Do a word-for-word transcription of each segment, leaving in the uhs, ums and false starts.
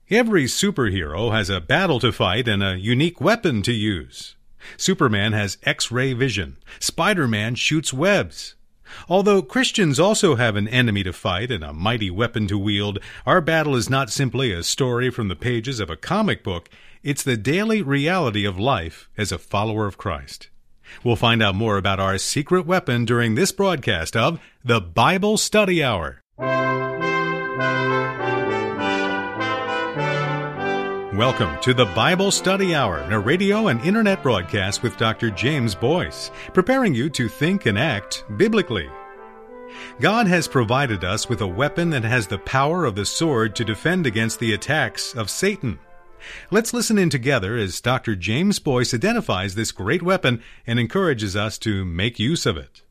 Every superhero has a battle to fight and a unique weapon to use. Superman has X-ray vision. Spider-Man shoots webs. Although Christians also have an enemy to fight and a mighty weapon to wield, our battle is not simply a story from the pages of a comic book. It's the daily reality of life as a follower of Christ. We'll find out more about our secret weapon during this broadcast of the Bible Study Hour. Welcome to the Bible Study Hour, a radio and internet broadcast with Doctor James Boyce, preparing you to think and act biblically. God has provided us with a weapon that has the power of the sword to defend against the attacks of Satan. Let's listen in together as Doctor James Boyce identifies this great weapon and encourages us to make use of it.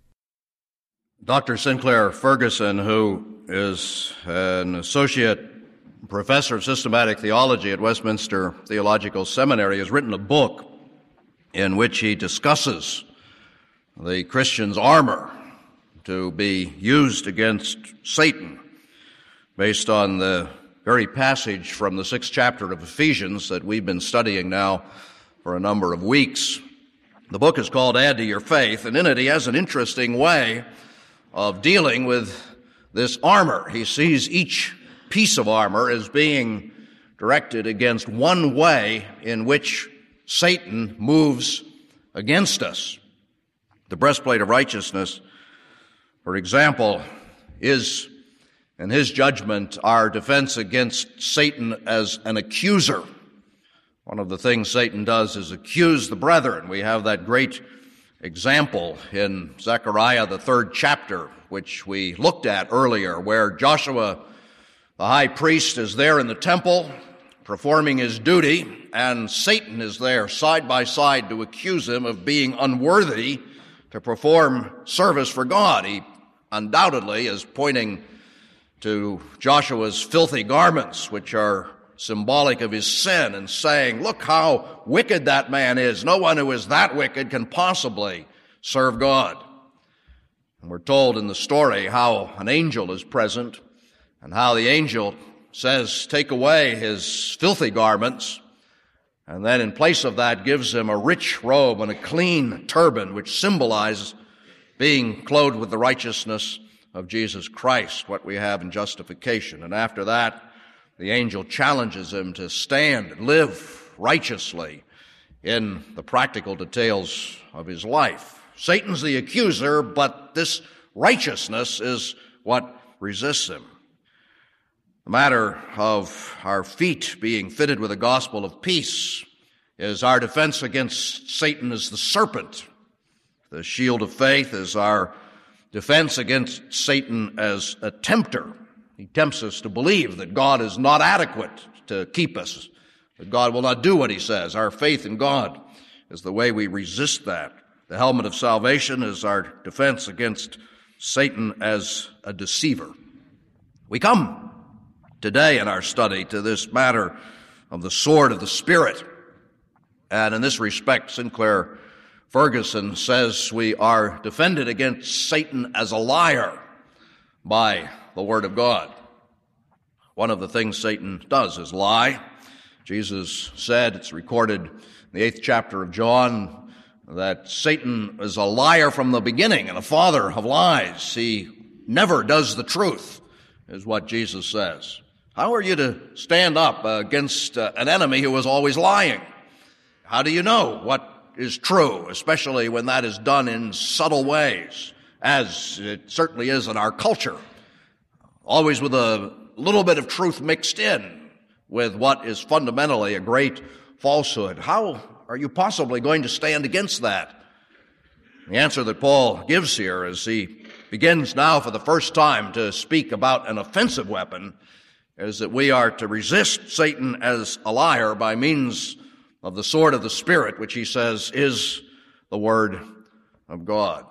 Doctor Sinclair Ferguson, who is an associate professor of systematic theology at Westminster Theological Seminary, has written a book in which he discusses the Christian's armor to be used against Satan based on the very passage from the sixth chapter of Ephesians that we've been studying now for a number of weeks. The book is called Add to Your Faith, and in it he has an interesting way of dealing with this armor. He sees each piece of armor as being directed against one way in which Satan moves against us. The breastplate of righteousness, for example, is, in his judgment, our defense against Satan as an accuser. One of the things Satan does is accuse the brethren. We have that great example in Zechariah, the third chapter, which we looked at earlier, where Joshua the high priest is there in the temple performing his duty, and Satan is there side by side to accuse him of being unworthy to perform service for God. He undoubtedly is pointing to Joshua's filthy garments, which are symbolic of his sin, and saying, look how wicked that man is. No one who is that wicked can possibly serve God. And we're told in the story how an angel is present and how the angel says, take away his filthy garments, and then in place of that gives him a rich robe and a clean turban, which symbolizes being clothed with the righteousness of Jesus Christ, what we have in justification. And after that, the angel challenges him to stand and live righteously in the practical details of his life. Satan's the accuser, but this righteousness is what resists him. The matter of our feet being fitted with the gospel of peace is our defense against Satan as the serpent. The shield of faith is our defense against Satan as a tempter. He tempts us to believe that God is not adequate to keep us, that God will not do what he says. Our faith in God is the way we resist that. The helmet of salvation is our defense against Satan as a deceiver. We come today in our study to this matter of the sword of the Spirit. And in this respect, Sinclair Ferguson says we are defended against Satan as a liar by the Word of God. One of the things Satan does is lie. Jesus said, it's recorded in the eighth chapter of John, that Satan is a liar from the beginning and a father of lies. He never does the truth, is what Jesus says. How are you to stand up against uh, an enemy who is always lying? How do you know what is true, especially when that is done in subtle ways, as it certainly is in our culture, always with a little bit of truth mixed in with what is fundamentally a great falsehood? How are you possibly going to stand against that? The answer that Paul gives here, as he begins now for the first time to speak about an offensive weapon, is that we are to resist Satan as a liar by means of the sword of the Spirit, which he says is the Word of God.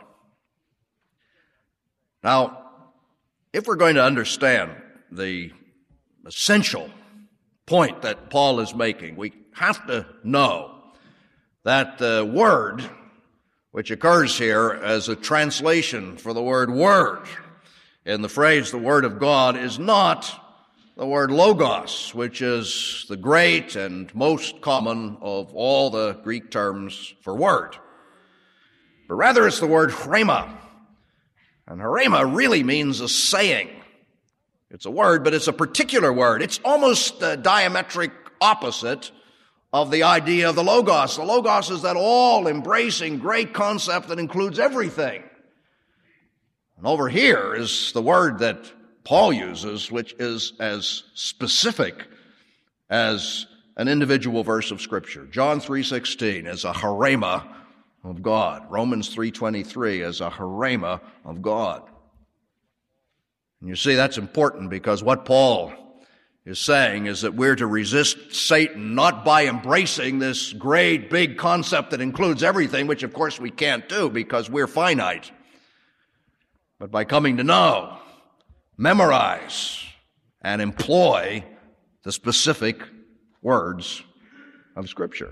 Now, if we're going to understand the essential point that Paul is making, we have to know that the word, which occurs here as a translation for the word word in the phrase the Word of God, is not the word logos, which is the great and most common of all the Greek terms for word. But rather it's the word rhema. And rhema really means a saying. It's a word, but it's a particular word. It's almost the diametric opposite of the idea of the logos. The logos is that all-embracing great concept that includes everything. And over here is the word that Paul uses, which is as specific as an individual verse of Scripture. John three sixteen is a rhema of God. Romans three twenty-three is a rhema of God. And you see, that's important because what Paul is saying is that we're to resist Satan not by embracing this great big concept that includes everything, which of course we can't do because we're finite, but by coming to know, memorize, and employ the specific words of Scripture.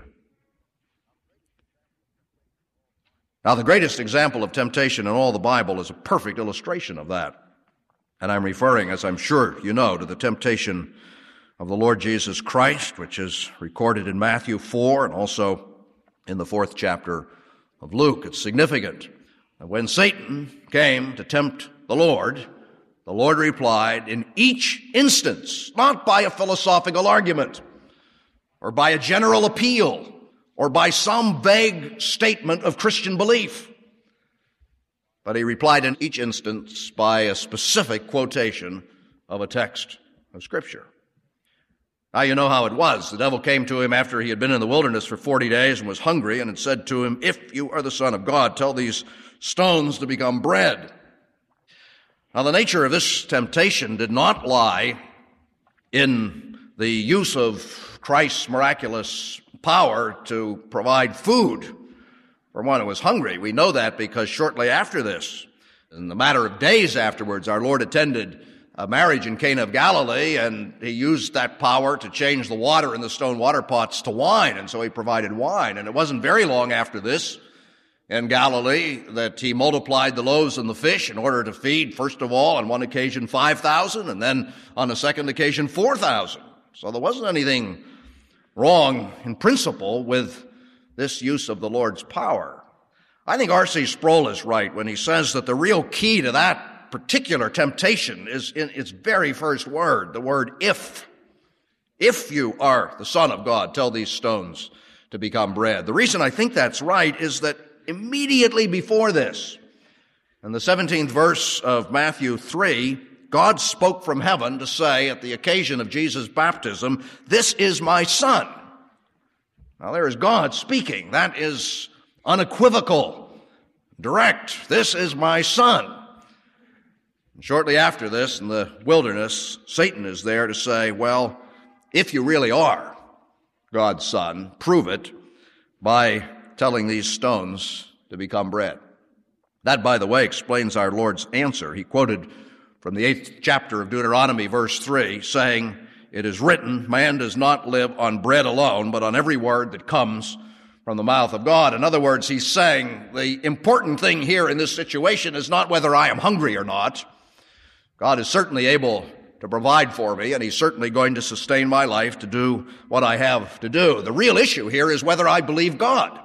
Now, the greatest example of temptation in all the Bible is a perfect illustration of that. And I'm referring, as I'm sure you know, to the temptation of the Lord Jesus Christ, which is recorded in Matthew four and also in the fourth chapter of Luke. It's significant that when Satan came to tempt the Lord, the Lord replied in each instance, not by a philosophical argument or by a general appeal or by some vague statement of Christian belief, but he replied in each instance by a specific quotation of a text of Scripture. Now you know how it was. The devil came to him after he had been in the wilderness for forty days and was hungry and had said to him, "If you are the Son of God, tell these stones to become bread." Now the nature of this temptation did not lie in the use of Christ's miraculous power to provide food for one who was hungry. We know that because shortly after this, in the matter of days afterwards, our Lord attended a marriage in Cana of Galilee, and he used that power to change the water in the stone water pots to wine, and so he provided wine. And it wasn't very long after this in Galilee that he multiplied the loaves and the fish in order to feed, first of all, on one occasion five thousand, and then on the second occasion four thousand. So there wasn't anything wrong in principle with this use of the Lord's power. I think R C Sproul is right when he says that the real key to that particular temptation is in its very first word, the word if. If you are the Son of God, tell these stones to become bread. The reason I think that's right is that immediately before this, in the seventeenth verse of Matthew three, God spoke from heaven to say at the occasion of Jesus' baptism, "This is my Son." Now there is God speaking. That is unequivocal, direct. This is my Son. And shortly after this, in the wilderness, Satan is there to say, well, if you really are God's Son, prove it by telling these stones to become bread. That, by the way, explains our Lord's answer. He quoted from the eighth chapter of Deuteronomy, verse three, saying, "It is written, man does not live on bread alone, but on every word that comes from the mouth of God." In other words, he's saying the important thing here in this situation is not whether I am hungry or not. God is certainly able to provide for me, and he's certainly going to sustain my life to do what I have to do. The real issue here is whether I believe God.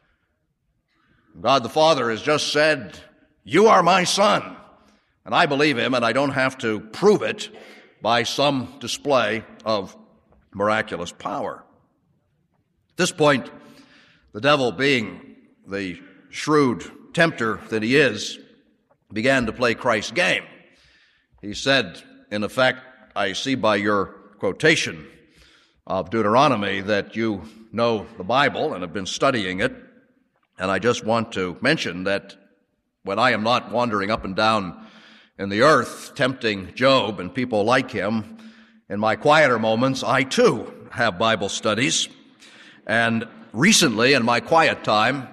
God the Father has just said, "You are my Son." And I believe him, and I don't have to prove it by some display of miraculous power. At this point, the devil, being the shrewd tempter that he is, began to play Christ's game. He said, in effect, I see by your quotation of Deuteronomy that you know the Bible and have been studying it, and I just want to mention that when I am not wandering up and down in the earth tempting Job and people like him, in my quieter moments, I too have Bible studies. And recently, in my quiet time,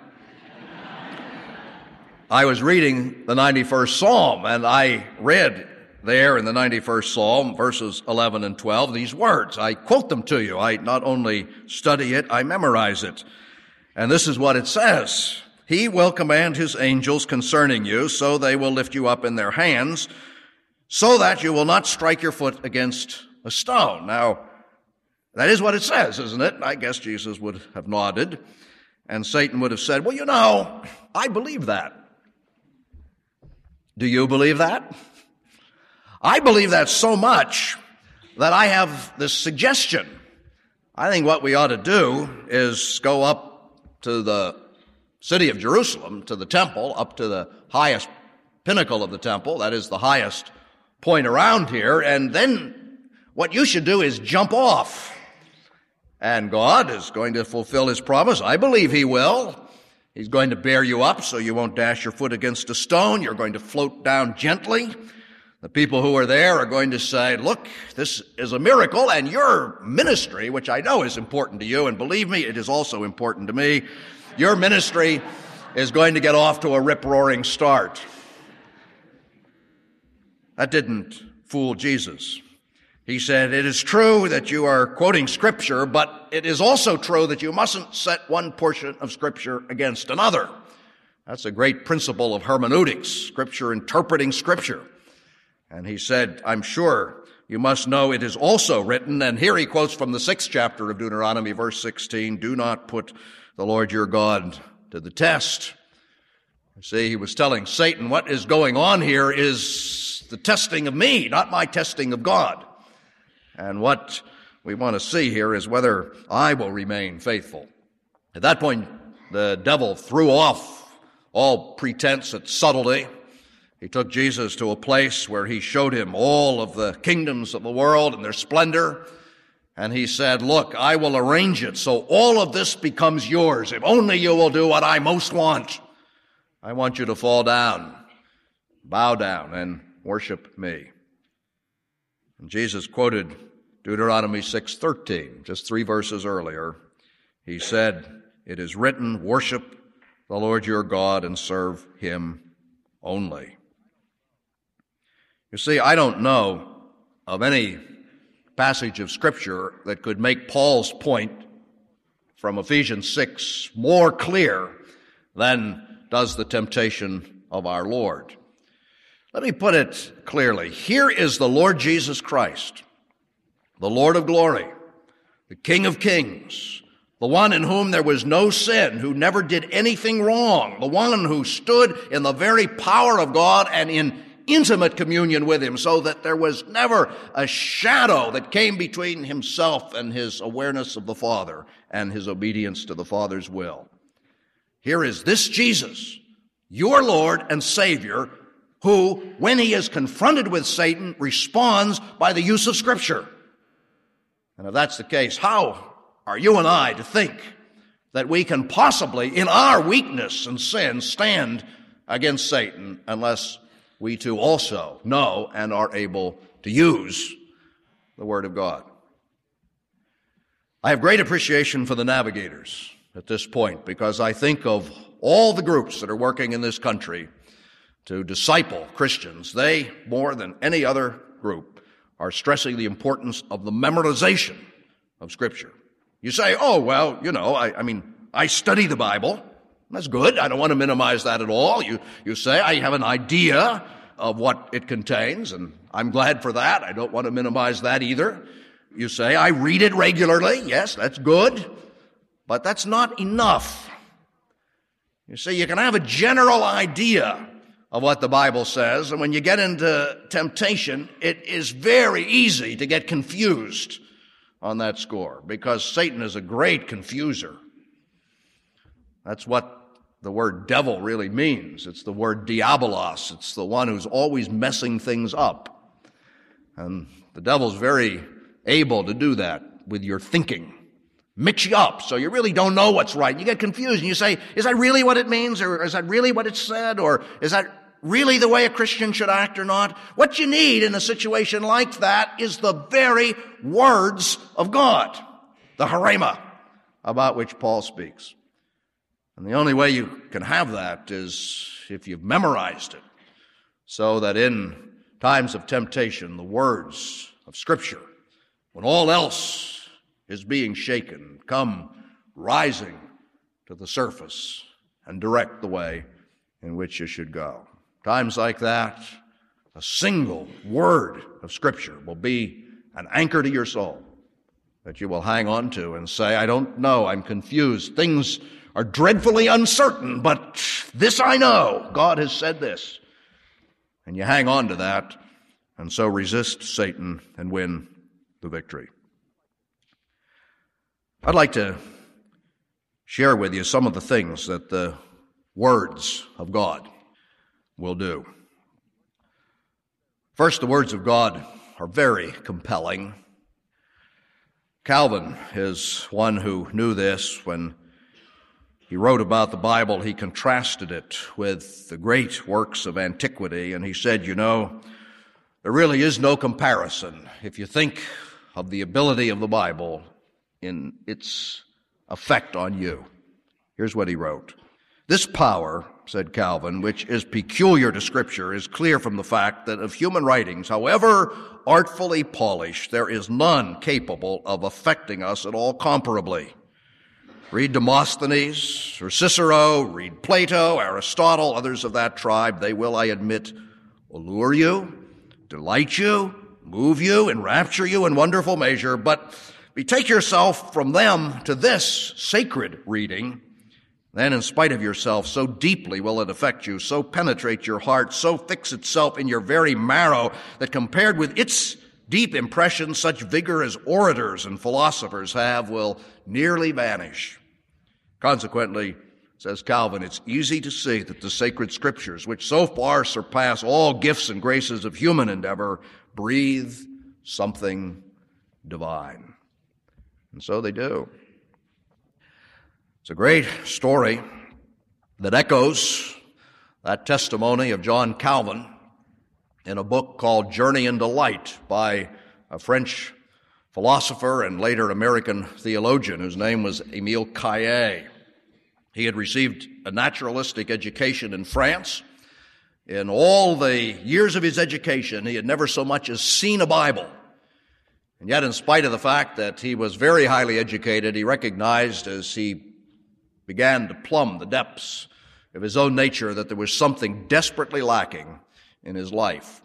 I was reading the ninety-first Psalm, and I read there in the ninety-first Psalm, verses eleven and twelve, these words. I quote them to you. I not only study it, I memorize it. And this is what it says. "He will command his angels concerning you, so they will lift you up in their hands, so that you will not strike your foot against a stone. Now, that is what it says, isn't it? I guess Jesus would have nodded, and Satan would have said, well, you know, I believe that. Do you believe that? I believe that so much that I have this suggestion. I think what we ought to do is go up to the city of Jerusalem, to the temple, up to the highest pinnacle of the temple, that is the highest point around here, and then what you should do is jump off. And God is going to fulfill his promise. I believe he will. He's going to bear you up so you won't dash your foot against a stone. You're going to float down gently. The people who are there are going to say, look, this is a miracle, and your ministry, which I know is important to you, and believe me, it is also important to me, your ministry is going to get off to a rip-roaring start. That didn't fool Jesus. He said, it is true that you are quoting Scripture, but it is also true that you mustn't set one portion of Scripture against another. That's a great principle of hermeneutics, Scripture interpreting Scripture. And he said, I'm sure you must know it is also written, and here he quotes from the sixth chapter of Deuteronomy, verse sixteen, do not put the Lord your God to the test. You see, he was telling Satan, what is going on here is the testing of me, not my testing of God. And what we want to see here is whether I will remain faithful. At that point, the devil threw off all pretense at subtlety. He took Jesus to a place where he showed him all of the kingdoms of the world and their splendor. And he said, look, I will arrange it so all of this becomes yours. If only you will do what I most want. I want you to fall down, bow down, and worship me. And Jesus quoted Deuteronomy six thirteen, just three verses earlier. He said, it is written, worship the Lord your God and serve him only. You see, I don't know of any passage of Scripture that could make Paul's point from Ephesians six more clear than does the temptation of our Lord. Let me put it clearly. Here is the Lord Jesus Christ, the Lord of glory, the King of kings, the one in whom there was no sin, who never did anything wrong, the one who stood in the very power of God and in intimate communion with him, so that there was never a shadow that came between himself and his awareness of the Father and his obedience to the Father's will. Here is this Jesus, your Lord and Savior, who, when he is confronted with Satan, responds by the use of Scripture. And if that's the case, how are you and I to think that we can possibly, in our weakness and sin, stand against Satan unless we too also know and are able to use the Word of God? I have great appreciation for the navigators at this point, because I think of all the groups that are working in this country to disciple Christians. They, more than any other group, are stressing the importance of the memorization of Scripture. You say, oh, well, you know, I, I mean, I study the Bible. That's good. I don't want to minimize that at all. You, you say, I have an idea of what it contains, and I'm glad for that. I don't want to minimize that either. You say, I read it regularly. Yes, that's good. But that's not enough. You see, you can have a general idea of what the Bible says, and when you get into temptation, it is very easy to get confused on that score, because Satan is a great confuser. That's what the word devil really means. It's the word diabolos. It's the one who's always messing things up. And the devil's very able to do that with your thinking. Mix you up so you really don't know what's right. You get confused and you say, is that really what it means? Or is that really what it said? Or is that really the way a Christian should act or not? What you need in a situation like that is the very words of God, the harema, about which Paul speaks. And the only way you can have that is if you've memorized it, so that in times of temptation, the words of Scripture, when all else is being shaken, come rising to the surface and direct the way in which you should go. Times like that, a single word of Scripture will be an anchor to your soul that you will hang on to and say, I don't know, I'm confused. Things are dreadfully uncertain, but this I know, God has said this. And you hang on to that, and so resist Satan and win the victory. I'd like to share with you some of the things that the words of God will do. First, the words of God are very compelling. Calvin is one who knew this. When he wrote about the Bible, he contrasted it with the great works of antiquity, and he said, you know, there really is no comparison if you think of the ability of the Bible in its effect on you. Here's what he wrote. This power, said Calvin, which is peculiar to Scripture, is clear from the fact that of human writings, however artfully polished, there is none capable of affecting us at all comparably. Read Demosthenes or Cicero, read Plato, Aristotle, others of that tribe. They will, I admit, allure you, delight you, move you, enrapture you in wonderful measure, but betake yourself from them to this sacred reading, then in spite of yourself, so deeply will it affect you, so penetrate your heart, so fix itself in your very marrow, that compared with its deep impressions, such vigor as orators and philosophers have will nearly vanish. Consequently, says Calvin, it's easy to see that the sacred Scriptures, which so far surpass all gifts and graces of human endeavor, breathe something divine. And so they do. It's a great story that echoes that testimony of John Calvin in a book called Journey into Light by a French philosopher and later American theologian whose name was Émile Caillet. He had received a naturalistic education in France. In all the years of his education, he had never so much as seen a Bible. And yet, in spite of the fact that he was very highly educated, he recognized as he began to plumb the depths of his own nature that there was something desperately lacking in his life.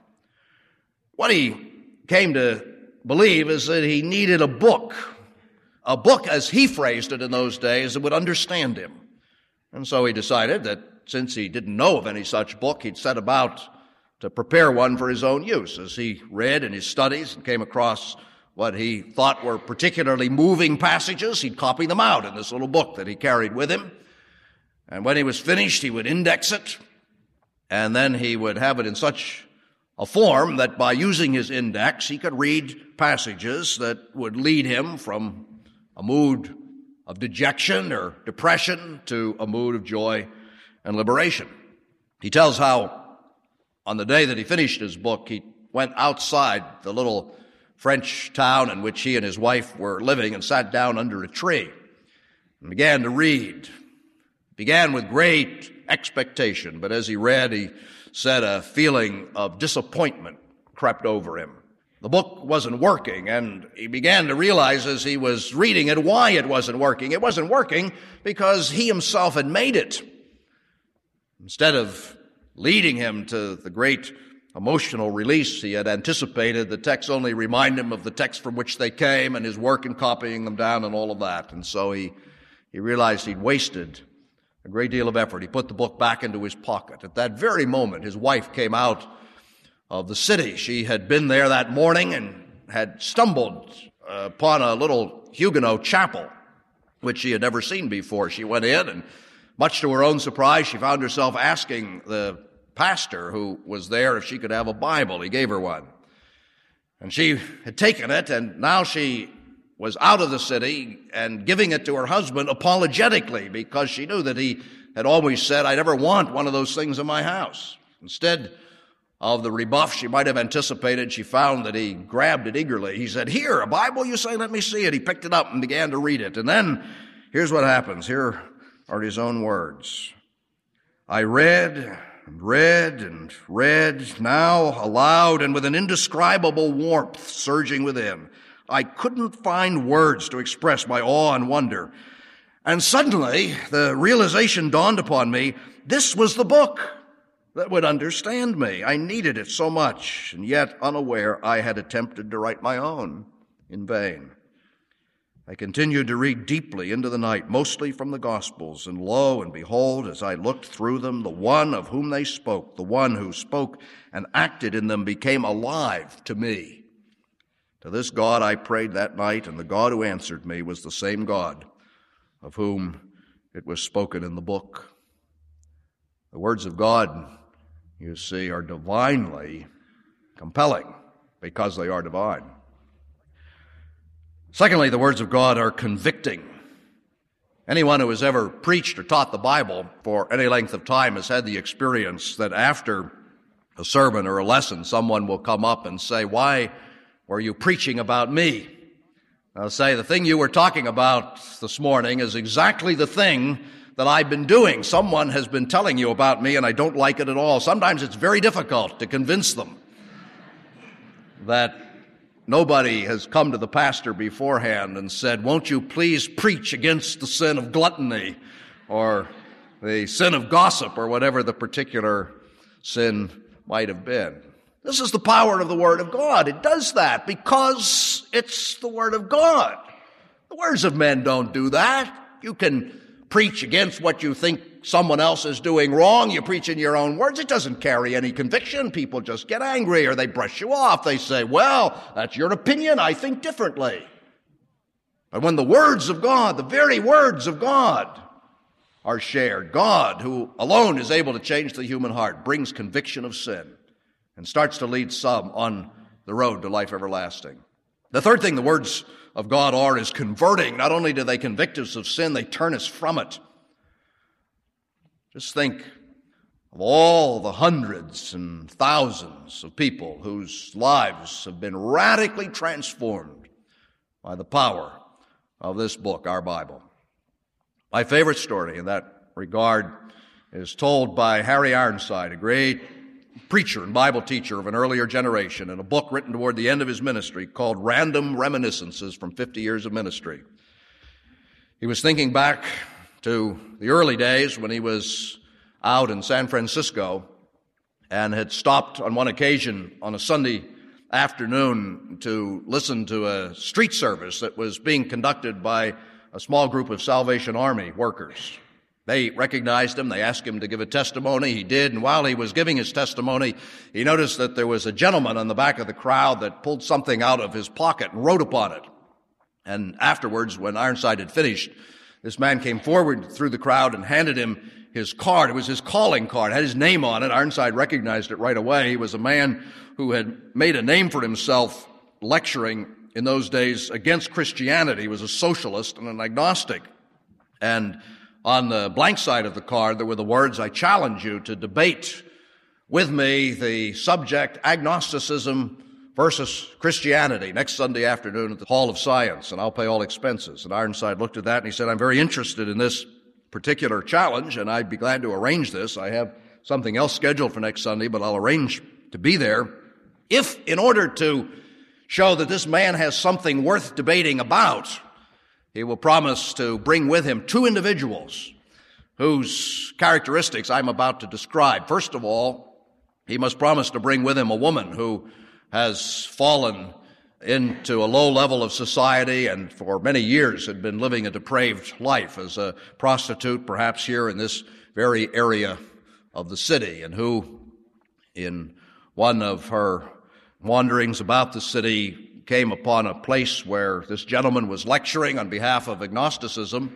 What he came to believe is that he needed a book, a book, as he phrased it in those days, that would understand him. And so he decided that since he didn't know of any such book, he'd set about to prepare one for his own use. As he read in his studies and came across what he thought were particularly moving passages, he'd copy them out in this little book that he carried with him. And when he was finished, he would index it, and then he would have it in such a form that by using his index, he could read passages that would lead him from a mood of dejection or depression to a mood of joy and liberation. He tells how on the day that he finished his book, he went outside the little French town in which he and his wife were living and sat down under a tree and began to read. Began with great expectation, but as he read, he said a feeling of disappointment crept over him. The book wasn't working, and he began to realize as he was reading it why it wasn't working. It wasn't working because he himself had made it. Instead of leading him to the great emotional release he had anticipated, the text only reminded him of the text from which they came and his work in copying them down and all of that. And so he, he realized he'd wasted a great deal of effort. He put the book back into his pocket. At that very moment, his wife came out of the city. She had been there that morning and had stumbled uh, upon a little Huguenot chapel, which she had never seen before. She went in, and much to her own surprise, she found herself asking the pastor who was there if she could have a Bible. He gave her one. And she had taken it, and now she was out of the city and giving it to her husband apologetically because she knew that he had always said, I never want one of those things in my house. Instead of the rebuff she might have anticipated, she found that he grabbed it eagerly. He said, here, a Bible, you say? Let me see it. He picked it up and began to read it. And then here's what happens. Here are his own words. I read and read and read, now aloud and with an indescribable warmth surging within. I couldn't find words to express my awe and wonder. And suddenly the realization dawned upon me, this was the book. that would understand me. I needed it so much, and yet unaware I had attempted to write my own in vain. I continued to read deeply into the night, mostly from the Gospels, and lo and behold, as I looked through them, the one of whom they spoke, the one who spoke and acted in them, became alive to me. To this God I prayed that night, and the God who answered me was the same God of whom it was spoken in the book. The words of God, you see, are divinely compelling because they are divine. Secondly, the words of God are convicting. Anyone who has ever preached or taught the Bible for any length of time has had the experience that after a sermon or a lesson, someone will come up and say, "Why were you preaching about me?" I'll say, "The thing you were talking about this morning is exactly the thing that I've been doing. Someone has been telling you about me, and I don't like it at all." Sometimes it's very difficult to convince them that nobody has come to the pastor beforehand and said, "Won't you please preach against the sin of gluttony or the sin of gossip," or whatever the particular sin might have been. This is the power of the Word of God. It does that because it's the Word of God. The words of men don't do that. You can preach against what you think someone else is doing wrong. You preach in your own words. It doesn't carry any conviction. People just get angry or they brush you off. They say, "Well, that's your opinion. I think differently." But when the words of God, the very words of God, are shared, God, who alone is able to change the human heart, brings conviction of sin and starts to lead some on the road to life everlasting. The third thing the words of God are is converting. Not only do they convict us of sin, they turn us from it. Just think of all the hundreds and thousands of people whose lives have been radically transformed by the power of this book, our Bible. My favorite story in that regard is told by Harry Ironside, a great preacher and Bible teacher of an earlier generation, in a book written toward the end of his ministry called Random Reminiscences from fifty Years of Ministry. He was thinking back to the early days when he was out in San Francisco and had stopped on one occasion on a Sunday afternoon to listen to a street service that was being conducted by a small group of Salvation Army workers. They recognized him. They asked him to give a testimony. He did. And while he was giving his testimony, he noticed that there was a gentleman on the back of the crowd that pulled something out of his pocket and wrote upon it. And afterwards, when Ironside had finished, this man came forward through the crowd and handed him his card. It was his calling card. It had his name on it. Ironside recognized it right away. He was a man who had made a name for himself lecturing in those days against Christianity. He was a socialist and an agnostic. And on the blank side of the card, there were the words, "I challenge you to debate with me the subject agnosticism versus Christianity next Sunday afternoon at the Hall of Science, and I'll pay all expenses." And Ironside looked at that and he said, "I'm very interested in this particular challenge, and I'd be glad to arrange this. I have something else scheduled for next Sunday, but I'll arrange to be there if, in order to show that this man has something worth debating about, he will promise to bring with him two individuals whose characteristics I'm about to describe. First of all, he must promise to bring with him a woman who has fallen into a low level of society and for many years had been living a depraved life as a prostitute, perhaps here in this very area of the city, and who, in one of her wanderings about the city, came upon a place where this gentleman was lecturing on behalf of agnosticism,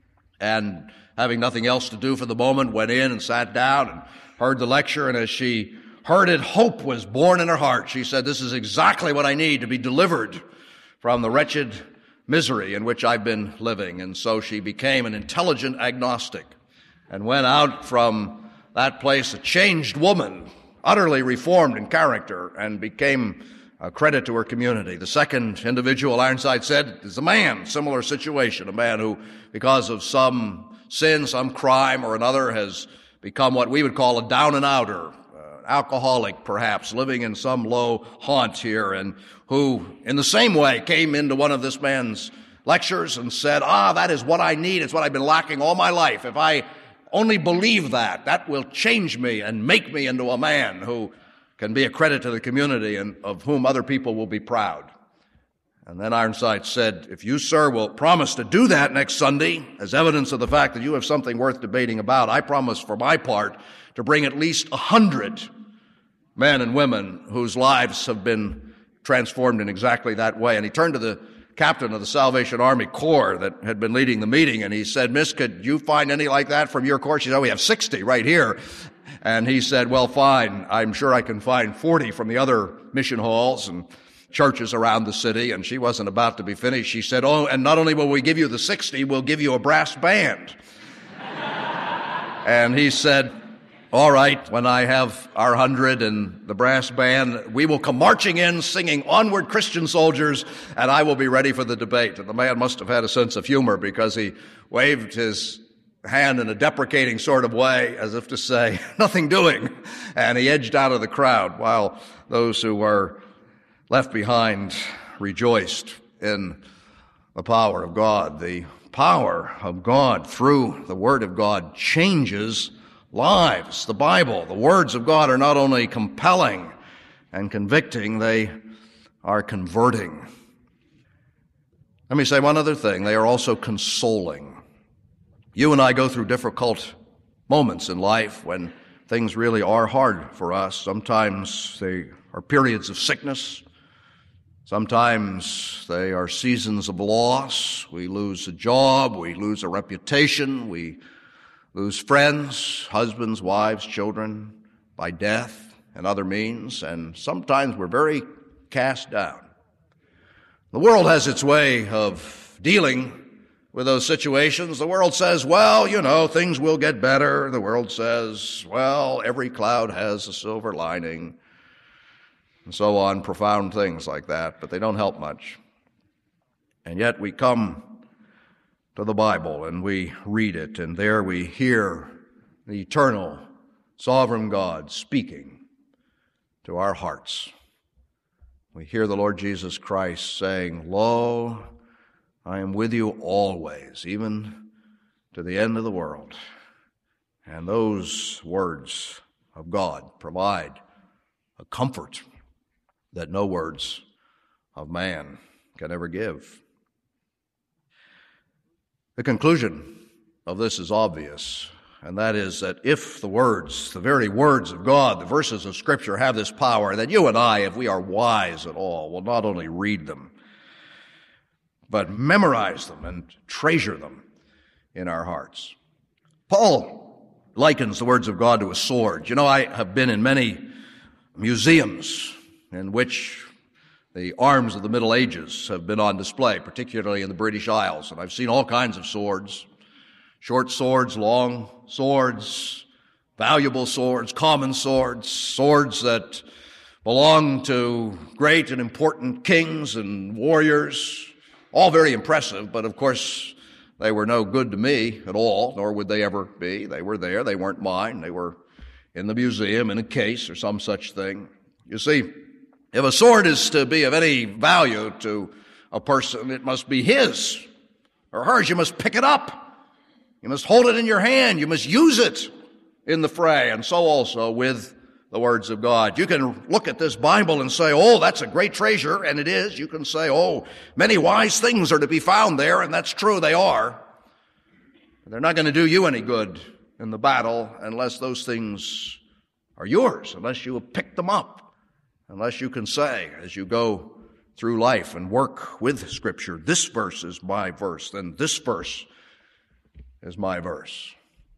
and having nothing else to do for the moment, went in and sat down and heard the lecture. And as she heard it, hope was born in her heart. She said, "This is exactly what I need to be delivered from the wretched misery in which I've been living." And so she became an intelligent agnostic and went out from that place a changed woman, utterly reformed in character, and became a credit to her community. The second individual, Ironside said, is a man, similar situation, a man who, because of some sin, some crime or another, has become what we would call a down and outer, uh, alcoholic perhaps, living in some low haunt here, and who, in the same way, came into one of this man's lectures and said, "Ah, that is what I need. It's what I've been lacking all my life. If I only believe that. That will change me and make me into a man who can be a credit to the community and of whom other people will be proud. And then Ironside said, if you, sir, will promise to do that next Sunday as evidence of the fact that you have something worth debating about, I promise for my part to bring at least a hundred men and women whose lives have been transformed in exactly that way. And he turned to the captain of the Salvation Army Corps that had been leading the meeting, and he said, Miss, could you find any like that from your corps? She said, oh, we have sixty right here. And he said, well, fine, I'm sure I can find forty from the other mission halls and churches around the city. And she wasn't about to be finished. She said, oh, and not only will we give you the sixty, we'll give you a brass band. And he said, all right, when I have our hundred and the brass band, we will come marching in singing Onward Christian Soldiers, and I will be ready for the debate. And the man must have had a sense of humor because he waved his hand in a deprecating sort of way as if to say, nothing doing. And he edged out of the crowd while those who were left behind rejoiced in the power of God. The power of God through the Word of God changes lives. The Bible, the words of God are not only compelling and convicting, they are converting. Let me say one other thing. They are also consoling. You and I go through difficult moments in life when things really are hard for us. Sometimes they are periods of sickness. Sometimes they are seasons of loss. We lose a job. We lose a reputation. We lose friends, husbands, wives, children, by death and other means, and sometimes we're very cast down. The world has its way of dealing with those situations. The world says, well, you know, things will get better. The world says, well, every cloud has a silver lining, and so on, profound things like that, but they don't help much. And yet we come to the Bible, and we read it, and there we hear the eternal, sovereign God speaking to our hearts. We hear the Lord Jesus Christ saying, lo, I am with you always, even to the end of the world. And those words of God provide a comfort that no words of man can ever give. The conclusion of this is obvious, and that is that if the words, the very words of God, the verses of Scripture have this power, then you and I, if we are wise at all, will not only read them, but memorize them and treasure them in our hearts. Paul likens the words of God to a sword. You know, I have been in many museums in which the arms of the Middle Ages have been on display, particularly in the British Isles. And I've seen all kinds of swords, short swords, long swords, valuable swords, common swords, swords that belong to great and important kings and warriors, all very impressive, but of course they were no good to me at all, nor would they ever be. They were there, they weren't mine, they were in the museum in a case or some such thing. You see, if a sword is to be of any value to a person, it must be his or hers. You must pick it up. You must hold it in your hand. You must use it in the fray. And so also with the words of God. You can look at this Bible and say, oh, that's a great treasure, and it is. You can say, oh, many wise things are to be found there, and that's true, they are. But they're not going to do you any good in the battle unless those things are yours, unless you have picked them up. Unless you can say, as you go through life and work with Scripture, this verse is my verse, then this verse is my verse.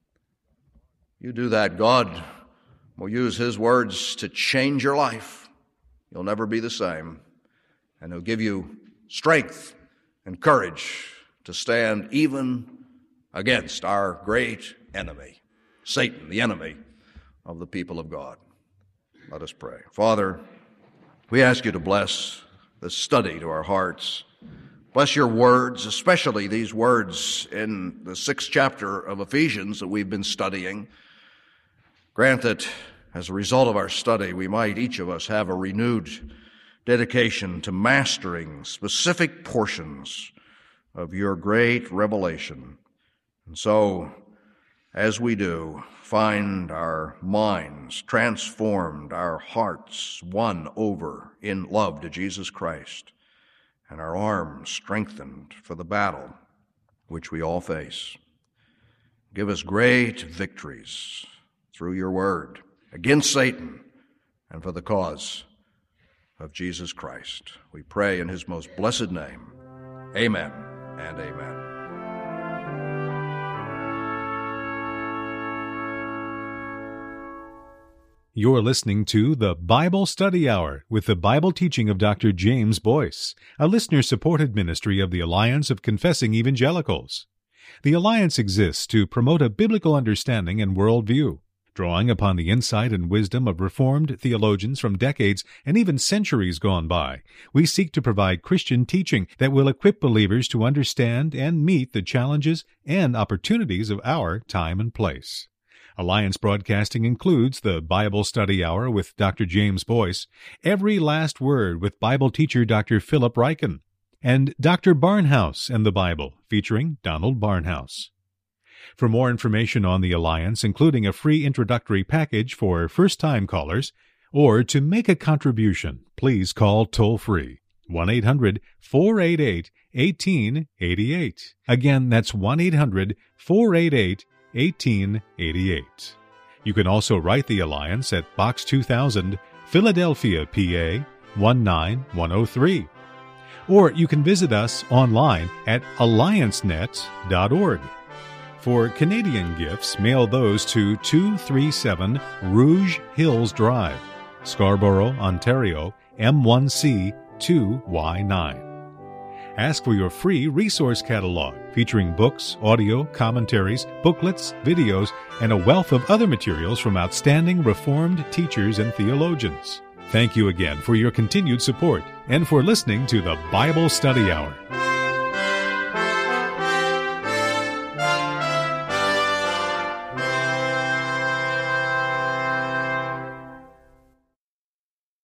You do that, God will use His words to change your life. You'll never be the same. And He'll give you strength and courage to stand even against our great enemy, Satan, the enemy of the people of God. Let us pray. Father, we ask you to bless this study to our hearts. Bless your words, especially these words in the sixth chapter of Ephesians that we've been studying. Grant that as a result of our study, we might, each of us, have a renewed dedication to mastering specific portions of your great revelation. And so, as we do, find our minds transformed, our hearts won over in love to Jesus Christ, and our arms strengthened for the battle which we all face. Give us great victories through your word against Satan and for the cause of Jesus Christ. We pray in his most blessed name. Amen and amen. You're listening to the Bible Study Hour with the Bible teaching of Doctor James Boyce, a listener-supported ministry of the Alliance of Confessing Evangelicals. The Alliance exists to promote a biblical understanding and worldview. Drawing upon the insight and wisdom of Reformed theologians from decades and even centuries gone by, we seek to provide Christian teaching that will equip believers to understand and meet the challenges and opportunities of our time and place. Alliance Broadcasting includes the Bible Study Hour with Doctor James Boyce, Every Last Word with Bible teacher Doctor Philip Ryken, and Doctor Barnhouse and the Bible, featuring Donald Barnhouse. For more information on the Alliance, including a free introductory package for first-time callers, or to make a contribution, please call toll-free one eight hundred four eight eight one eight eight eight. Again, that's one eight hundred four eight eight eighteen eighty-eight. You can also write the Alliance at Box two thousand, Philadelphia, P A one nine one oh three. Or you can visit us online at alliance net dot org. For Canadian gifts, mail those to two thirty-seven Rouge Hills Drive, Scarborough, Ontario, M one C two Y nine. Ask for your free resource catalog featuring books, audio, commentaries, booklets, videos, and a wealth of other materials from outstanding Reformed teachers and theologians. Thank you again for your continued support and for listening to the Bible Study Hour.